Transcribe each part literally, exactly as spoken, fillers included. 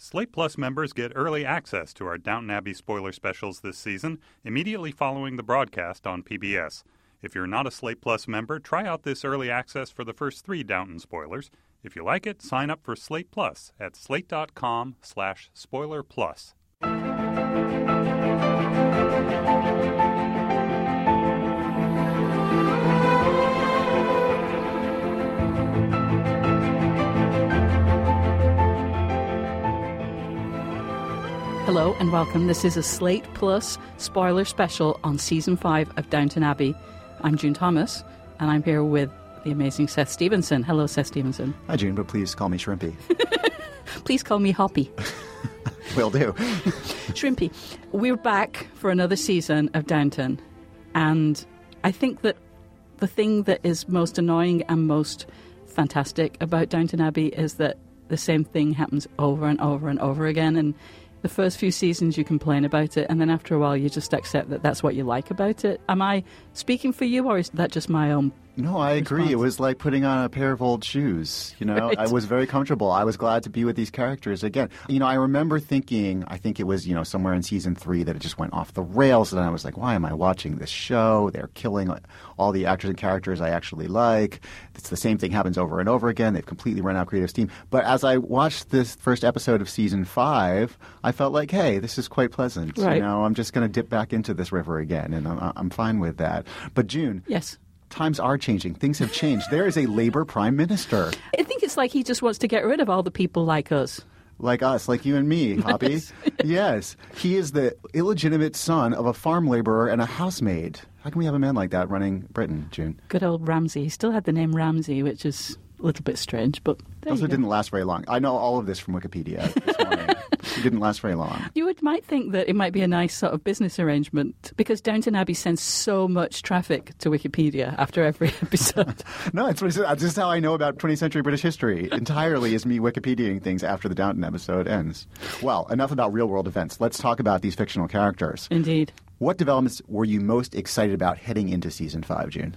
Slate Plus members get early access to our Downton Abbey spoiler specials this season, immediately following the broadcast on P B S. If you're not a Slate Plus member, try out this early access for the first three Downton spoilers. If you like it, sign up for Slate Plus at slate.com slash spoiler plus. Hello and welcome. This is a Slate Plus spoiler special on Season five of Downton Abbey. I'm June Thomas, and I'm here with the amazing Seth Stevenson. Hello, Seth Stevenson. Hi, June, but please call me Shrimpy. Please call me Hoppy. Will do. Shrimpy. We're back for another season of Downton, and I think that the thing that is most annoying and most fantastic about Downton Abbey is that the same thing happens over and over and over again, and the first few seasons you complain about it, and then after a while you just accept that that's what you like about it. Am I speaking for you, or is that just my own No, I agree. response? It was like putting on a pair of old shoes. You know, Right. I was very comfortable. I was glad to be with these characters again. You know, I remember thinking, I think it was, you know, somewhere in season three that it just went off the rails. And I was like, why am I watching this show? They're killing all the actors and characters I actually like. It's the same thing happens over and over again. They've completely run out of creative steam. But as I watched this first episode of season five, I felt like, hey, this is quite pleasant. Right. You know, I'm just going to dip back into this river again. And I'm, I'm fine with that. But June. Yes. Times are changing. Things have changed. There is a Labour Prime Minister. I think it's like he just wants to get rid of all the people like us. Like us, like you and me, Hoppy. Yes. Yes. He is the illegitimate son of a farm laborer and a housemaid. How can we have a man like that running Britain, June? Good old Ramsay. He still had the name Ramsay, which is a little bit strange, but there Also you go. didn't last very long. I know all of this from Wikipedia this morning. He didn't last very long. You would, might think that it might be a nice sort of business arrangement because Downton Abbey sends so much traffic to Wikipedia after every episode. No, it's this is how I know about twentieth century British history. Entirely is me Wikipediaing things after the Downton episode ends. Well, enough about real world events. Let's talk about these fictional characters. Indeed. What developments were you most excited about heading into season five, June?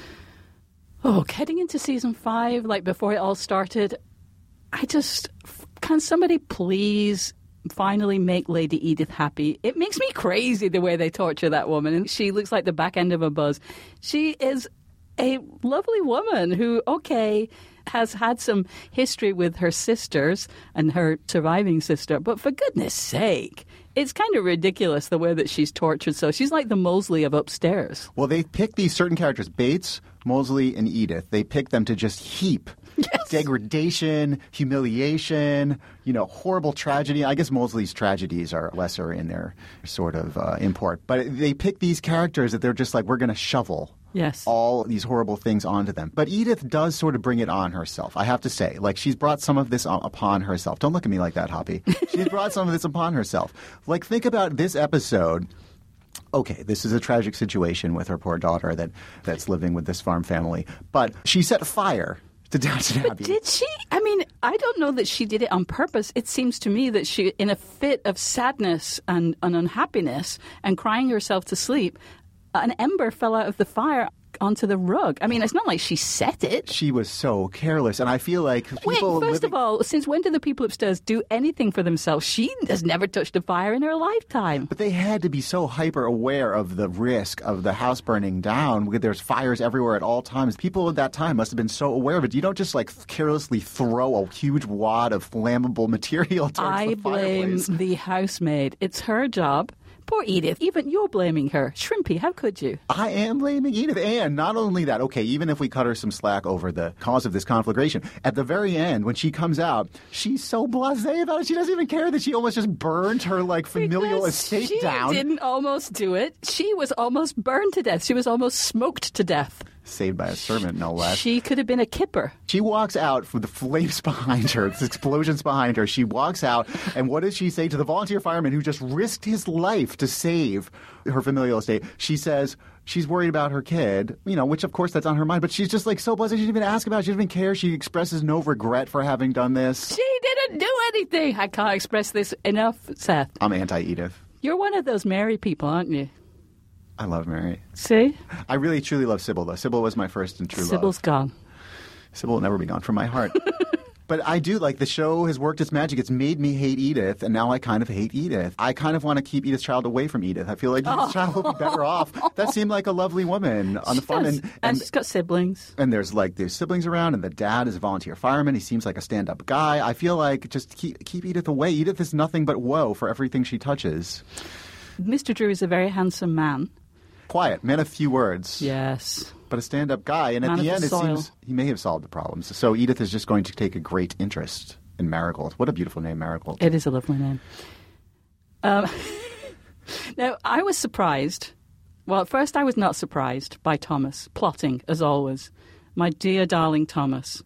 Oh, heading into season five, like before it all started, I just, can somebody please finally make Lady Edith happy? It makes me crazy the way they torture that woman, and she looks like the back end of a buzz. She is a lovely woman who, okay, has had some history with her sisters and her surviving sister, but for goodness sake, it's kind of ridiculous the way that she's tortured. So she's like the Mosley of upstairs. Well, they pick these certain characters, Bates, Mosley, and Edith. They pick them to just heap Yes. degradation, humiliation, you know, horrible tragedy. I guess Mosley's tragedies are lesser in their sort of uh, import. But they pick these characters that they're just like, we're going to shovel Yes. all these horrible things onto them. But Edith does sort of bring it on herself, I have to say. Like, she's brought some of this on, upon herself. Don't look at me like that, Hoppy. She's brought some of this upon herself. Like, think about this episode. Okay, this is a tragic situation with her poor daughter that, that's living with this farm family. But she set fire to Downton But Abbey. did she? I mean, I don't know that she did it on purpose. It seems to me that she, in a fit of sadness and, and unhappiness and crying herself to sleep, an ember fell out of the fire onto the rug. I mean, it's not like she set it. She was so careless, and I feel like Wait, people first living- of all, since when do the people upstairs do anything for themselves? She has never touched a fire in her lifetime. But they had to be so hyper aware of the risk of the house burning down because there's fires everywhere at all times. People at that time must have been so aware of it. You don't just like carelessly throw a huge wad of flammable material towards I the blame fireplace. the housemaid. It's her job. Poor Edith. Even you're blaming her. Shrimpy, how could you? I am blaming Edith. And not only that, okay, even if we cut her some slack over the cause of this conflagration, at the very end, when she comes out, she's so blasé about it. She doesn't even care that she almost just burned her, like, familial Because estate she down. didn't almost do it. She was almost burned to death. She was almost smoked to death. Saved by a servant, no less. She could have been a kipper. She walks out with the flames behind her, the explosions behind her. She walks out, and what does she say to the volunteer fireman who just risked his life to save her familial estate? She says she's worried about her kid, you know, which of course that's on her mind, but she's just like so blessed. She didn't even ask about it. She didn't even care. She expresses no regret for having done this. She didn't do anything. I can't express this enough, Seth. I'm anti-Edith. You're one of those Mary people, aren't you? I love Mary. See? I really, truly love Sybil, though. Sybil was my first and true Sybil's love. gone. Sybil will never be gone from my heart. But I do, like, the show has worked its magic. It's made me hate Edith, and now I kind of hate Edith. I kind of want to keep Edith Child away from Edith. I feel like Edith Oh. Child will be better off. That seemed like a lovely woman on the She fun. does. And, and, and, she's got siblings. and there's, like, there's siblings around, and the dad is a volunteer fireman. He seems like a stand-up guy. I feel like just keep, keep Edith away. Edith is nothing but woe for everything she touches. Mister Drew is a very handsome man. Quiet, man of few words. Yes. But a stand-up guy, and at Man the of end, the it soil. seems he may have solved the problems. So Edith is just going to take a great interest in Marigold. What a beautiful name, Marigold. It is a lovely name. Um, now, I was surprised. Well, at first I was not surprised by Thomas, plotting, as always. My dear, darling Thomas,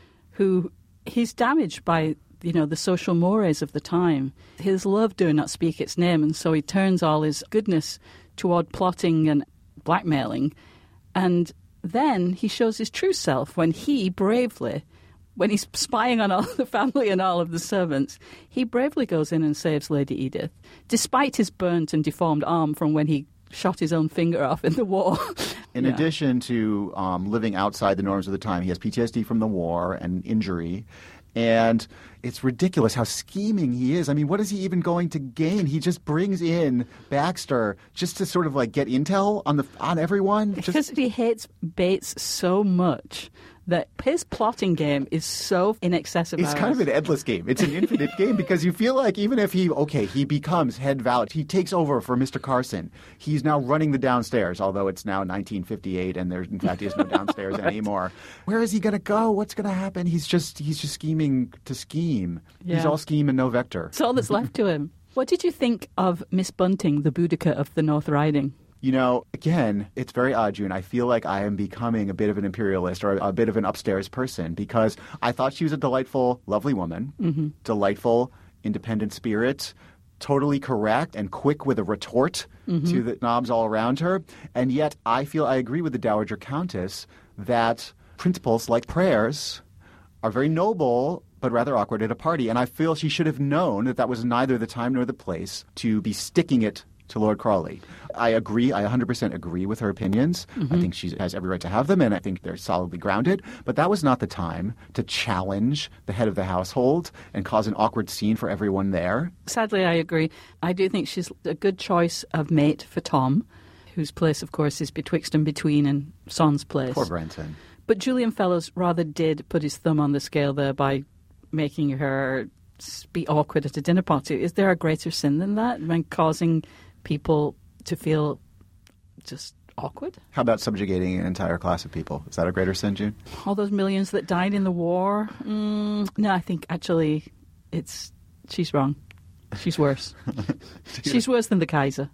who he's damaged by, you know, the social mores of the time. His love do not speak its name, and so he turns all his goodness toward plotting and blackmailing. And then he shows his true self when he bravely, when he's spying on all the family and all of the servants, he bravely goes in and saves Lady Edith, despite his burnt and deformed arm from when he shot his own finger off in the war. In Yeah. addition to um, living outside the norms of the time, he has P T S D from the war and injury. And it's ridiculous how scheming he is. I mean, what is he even going to gain? He just brings in Baxter just to sort of like get intel on the on everyone. Just, Because he hates Bates so much that his plotting game is so in excess of it's ours. kind of an endless game. It's an infinite game because you feel like even if he, okay, he becomes head valet, he takes over for Mister Carson. He's now running the downstairs, although it's now nineteen fifty-eight and there, in fact, is no downstairs right. anymore. Where is he going to go? What's going to happen? He's just he's just scheming to scheme. Yeah. He's all scheme and no vector. It's all that's left to him. What did you think of Miss Bunting, the Boudica of the North Riding? You know, again, it's very odd, June. I feel like I am becoming a bit of an imperialist or a, a bit of an upstairs person because I thought she was a delightful, lovely woman, mm-hmm. delightful, independent spirit, totally correct and quick with a retort mm-hmm. to the knobs all around her. And yet I feel I agree with the Dowager Countess that principles like prayers are very noble but rather awkward at a party. And I feel she should have known that that was neither the time nor the place to be sticking it to Lord Crawley. I agree. I one hundred percent agree with her opinions. Mm-hmm. I think she has every right to have them, and I think they're solidly grounded. But that was not the time to challenge the head of the household and cause an awkward scene for everyone there. Sadly, I agree. I do think she's a good choice of mate for Tom, whose place, of course, is betwixt and between and Son's place. Poor Branson. But Julian Fellows rather did put his thumb on the scale there by making her be awkward at a dinner party. Is there a greater sin than that, when causing people to feel just awkward? How about subjugating an entire class of people? Is that a greater sin, June? All those millions that died in the war? Mm, no, I think actually it's she's wrong. She's worse. She's worse than the Kaiser.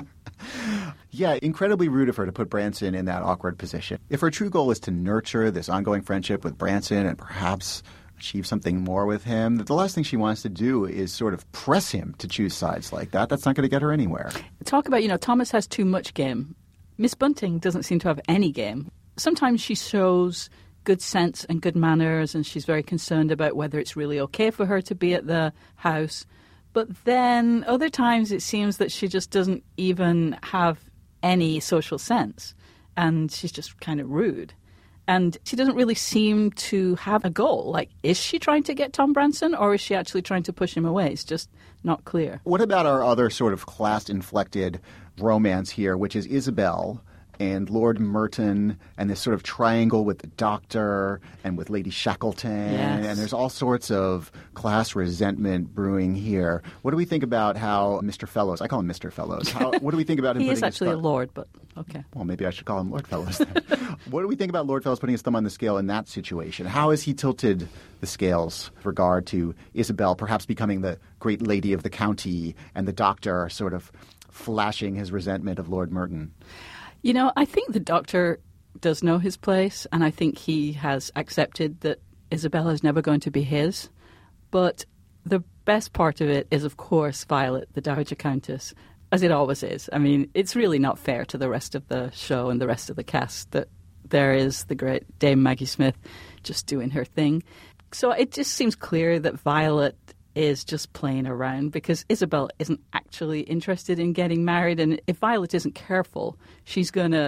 Yeah, incredibly rude of her to put Branson in that awkward position. If her true goal is to nurture this ongoing friendship with Branson and perhaps achieve something more with him, the last thing she wants to do is sort of press him to choose sides like that. That's not going to get her anywhere. Talk about, you know, Thomas has too much game. Miss Bunting doesn't seem to have any game. Sometimes she shows good sense and good manners, and she's very concerned about whether it's really okay for her to be at the house. But then other times it seems that she just doesn't even have any social sense, and she's just kind of rude. And she doesn't really seem to have a goal. Like, is she trying to get Tom Branson, or is she actually trying to push him away? It's just not clear. What about our other sort of class-inflected romance here, which is Isabel and Lord Merton and this sort of triangle with the doctor and with Lady Shackleton? Yes. And there's all sorts of class resentment brewing here. What do we think about how Mister Fellows, I call him Mister Fellows, how, what do we think about him He putting is actually his a thumb, lord, but okay. well, maybe I should call him Lord Fellows then. What do we think about Lord Fellows putting his thumb on the scale in that situation? How has he tilted the scales with regard to Isabel perhaps becoming the great lady of the county and the doctor sort of flashing his resentment of Lord Merton? You know, I think the doctor does know his place, and I think he has accepted that Isabella is never going to be his. But the best part of it is, of course, Violet, the Dowager Countess, as it always is. I mean, it's really not fair to the rest of the show and the rest of the cast that there is the great Dame Maggie Smith just doing her thing. So it just seems clear that Violet is just playing around because Isabel isn't actually interested in getting married, and if Violet isn't careful, she's going to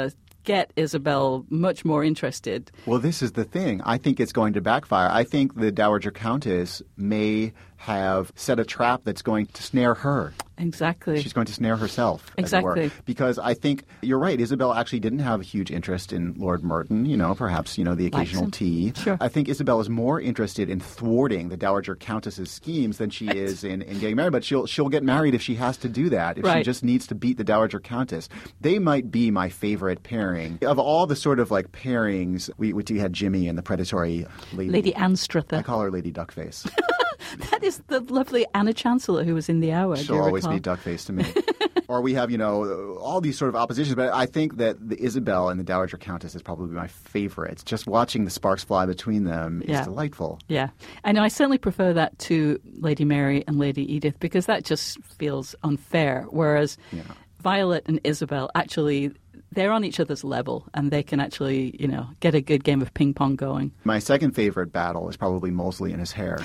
get Isabel much more interested. Well, this is the thing. I think it's going to backfire. I think the Dowager Countess may have set a trap that's going to snare her. Exactly. She's going to snare herself, exactly. as it were. Because I think you're right. Isabel actually didn't have a huge interest in Lord Merton, you know, perhaps, you know, the occasional tea. Sure. I think Isabel is more interested in thwarting the Dowager Countess's schemes than she is in, in getting married. But she'll she'll get married if she has to do that, if right. she just needs to beat the Dowager Countess. They might be my favorite pairing. Of all the sort of like pairings, we, we had Jimmy and the predatory lady. Lady Anstruther. I call her Lady Duckface. That is the lovely Anna Chancellor who was in The Hour. She'll always be Duckface to me. Or we have, you know, all these sort of oppositions. But I think that the Isabel and the Dowager Countess is probably my favorite. Just watching the sparks fly between them yeah. is delightful. Yeah. I know. I certainly prefer that to Lady Mary and Lady Edith because that just feels unfair. Whereas Yeah. Violet and Isabel actually... they're on each other's level, and they can actually, you know, get a good game of ping pong going. My second favorite battle is probably Molesley and his hair.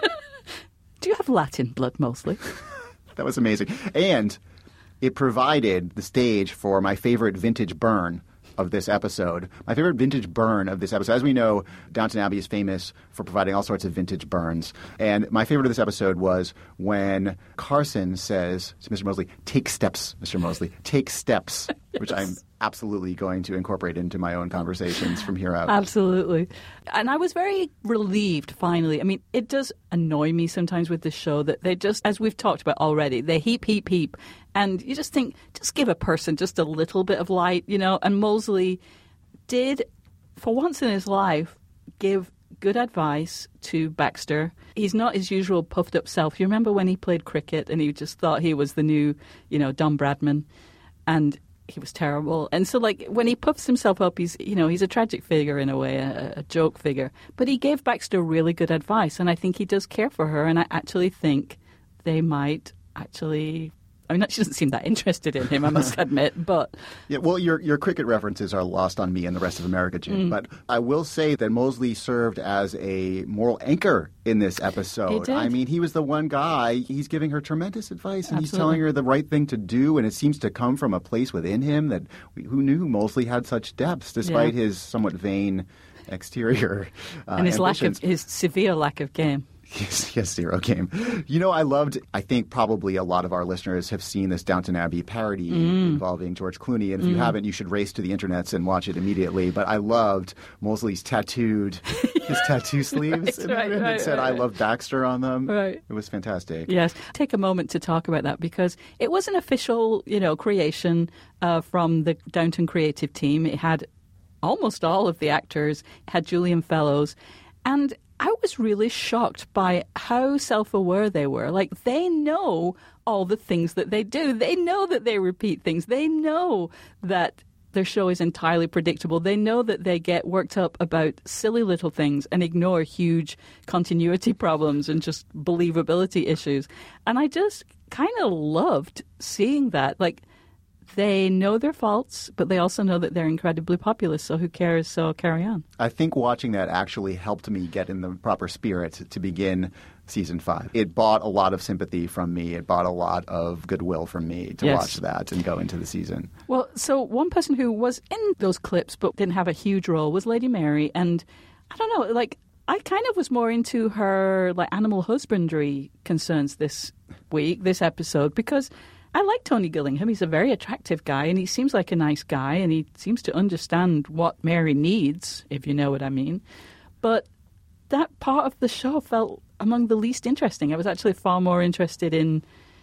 Do you have Latin blood, Molesley? That was amazing. And it provided the stage for my favorite vintage burn of this episode. My favorite vintage burn of this episode. As we know, Downton Abbey is famous for providing all sorts of vintage burns. And my favorite of this episode was when Carson says to Mister Molesley, "Take steps, Mister Molesley. Take steps," yes. Which I'm absolutely going to incorporate into my own conversations from here out. Absolutely. And I was very relieved, finally. I mean, it does annoy me sometimes with this show that they just, as we've talked about already, they heap, heap, heap. And you just think, just give a person just a little bit of light, you know. And Molesley did, for once in his life, give good advice to Baxter. He's not his usual puffed up self. You remember when he played cricket and he just thought he was the new, you know, Don Bradman? And he was terrible. And so, like, when he puffs himself up, he's, you know, he's a tragic figure in a way, a, a joke figure. But he gave Baxter really good advice, and I think he does care for her, and I actually think they might actually... I mean, she doesn't seem that interested in him, I must admit, but... Yeah, well, your your cricket references are lost on me and the rest of America, Jim. Mm. But I will say that Molesley served as a moral anchor in this episode. He did. I mean, he was the one guy. He's giving her tremendous advice, and Absolutely. he's telling her the right thing to do, and it seems to come from a place within him that we, who knew Molesley had such depths, despite Yeah. his somewhat vain exterior uh, and his lack ambitions. of, his severe lack of game. Yes, yes, zero game. You know, I loved, I think probably a lot of our listeners have seen this Downton Abbey parody Mm. involving George Clooney. And if you Mm. haven't, you should race to the internets and watch it immediately. But I loved Molesley's tattooed, his tattoo sleeves. Right, and, right, and right, it said, right. "I love Baxter" on them. Right. It was fantastic. Yes. Take a moment to talk about that because it was an official, you know, creation uh, from the Downton creative team. It had almost all of the actors, it had Julian Fellows, and I was really shocked by how self-aware they were. Like, they know all the things that they do. They know that they repeat things. They know that their show is entirely predictable. They know that they get worked up about silly little things and ignore huge continuity problems and just believability issues. And I just kind of loved seeing that. Like, they know their faults, but they also know that they're incredibly popular, so who cares? So carry on. I think watching that actually helped me get in the proper spirit to begin season five. It bought a lot of sympathy from me. It bought a lot of goodwill from me to Yes. watch that and go into the season. Well, so one person who was in those clips but didn't have a huge role was Lady Mary, and I don't know, like, I kind of was more into her like animal husbandry concerns this week, this episode, because I like Tony Gillingham. He's a very attractive guy, and he seems like a nice guy, and he seems to understand what Mary needs, if you know what I mean. But that part of the show felt among the least interesting. I was actually far more interested in,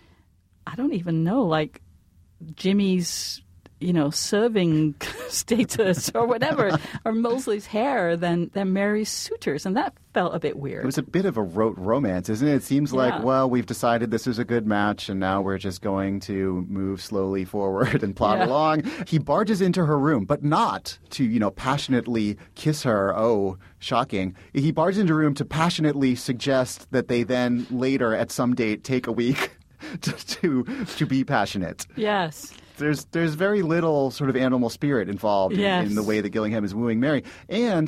I don't even know, like Jimmy's, you know, serving status or whatever, or Molesley's hair than, than Mary's suitors. And that felt a bit weird. It was a bit of a rote romance, isn't it? It seems like, Yeah. well, we've decided this is a good match, and now we're just going to move slowly forward and plod Yeah. along. He barges into her room, but not to, you know, passionately kiss her. Oh, shocking. He barges into her room to passionately suggest that they then later, at some date, take a week to to, to be passionate. Yes. There's there's very little sort of animal spirit involved in- Yes. in, the way that Gillingham is wooing Mary. And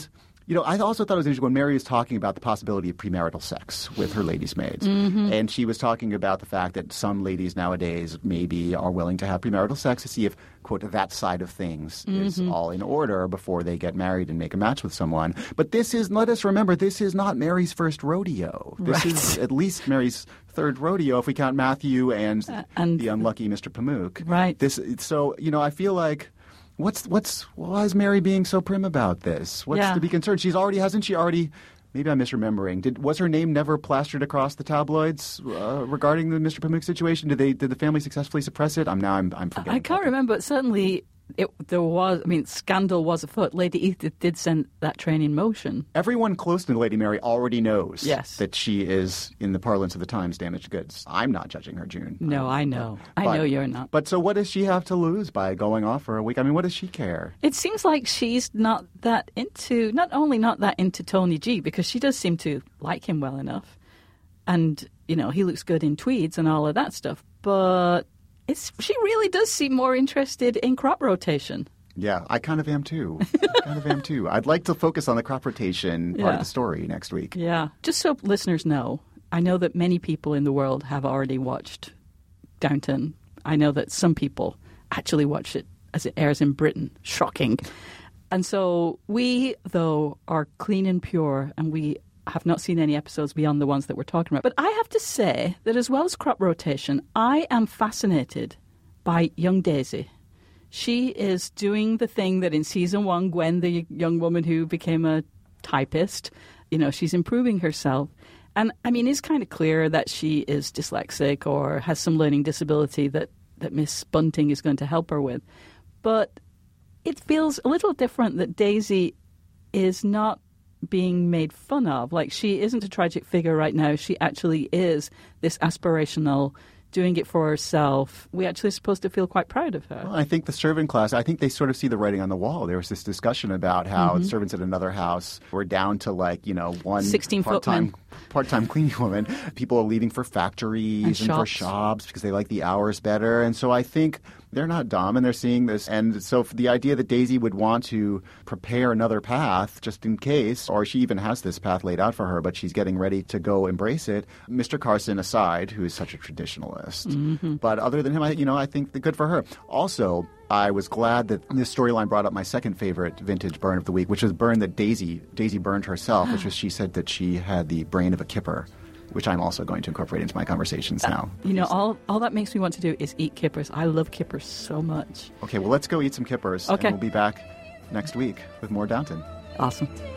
You know, I also thought it was interesting when Mary was talking about the possibility of premarital sex with her ladies' maids. Mm-hmm. And she was talking about the fact that some ladies nowadays maybe are willing to have premarital sex to see if, quote, that side of things mm-hmm. is all in order before they get married and make a match with someone. But this is, let us remember, this is not Mary's first rodeo. This right. is at least Mary's third rodeo if we count Matthew and, uh, and the unlucky Mister Pamuk. Right. This, so, you know, I feel like What's what's why is Mary being so prim about this? What's yeah. to be concerned? She's already hasn't she already? Maybe I'm misremembering. Did was her name never plastered across the tabloids uh, regarding the Mister Pamuk situation? Did they did the family successfully suppress it? I'm now I'm I'm forgetting. I can't remember. But certainly, it, there was. I mean, scandal was afoot. Lady Edith did send that train in motion. Everyone close to Lady Mary already knows yes. that she is, in the parlance of the times, damaged goods. I'm not judging her, June. No, um, I know. But, I know you're not. But so what does she have to lose by going off for a week? I mean, what does she care? It seems like she's not that into, not only not that into Tony G, because she does seem to like him well enough. And, you know, he looks good in tweeds and all of that stuff. But it's she really does seem more interested in crop rotation. Yeah, I kind of am too. I kind of am too. I'd like to focus on the crop rotation part yeah. of the story next week. Yeah. Just so listeners know, I know that many people in the world have already watched Downton. I know that some people actually watch it as it airs in Britain. Shocking. And so we, though, are clean and pure, and we have not seen any episodes beyond the ones that we're talking about. But I have to say that as well as crop rotation, I am fascinated by young Daisy. She is doing the thing that in season one, Gwen, the young woman who became a typist, you know, she's improving herself. And, I mean, it's kind of clear that she is dyslexic or has some learning disability that, that Miss Bunting is going to help her with. But it feels a little different that Daisy is not being made fun of. Like, she isn't a tragic figure right now. She actually is this aspirational, doing it for herself. We actually are supposed to feel quite proud of her. Well, I think the servant class, I think they sort of see the writing on the wall. There was this discussion about how mm-hmm. servants at another house were down to like, you know, one sixteen part-time, part-time cleaning woman. People are leaving for factories and, and for shops because they like the hours better. And so I think they're not dumb and they're seeing this. And so for the idea that Daisy would want to prepare another path just in case, or she even has this path laid out for her, but she's getting ready to go embrace it. Mister Carson aside, who is such a traditionalist. Mm-hmm. But other than him, I, you know, I think the good for her. Also, I was glad that this storyline brought up my second favorite vintage burn of the week, which was burn that Daisy Daisy burned herself, which was she said that she had the brain of a kipper, which I'm also going to incorporate into my conversations uh, now. You know, all all that makes me want to do is eat kippers. I love kippers so much. Okay, well, let's go eat some kippers, okay. and we'll be back next week with more Downton. Awesome.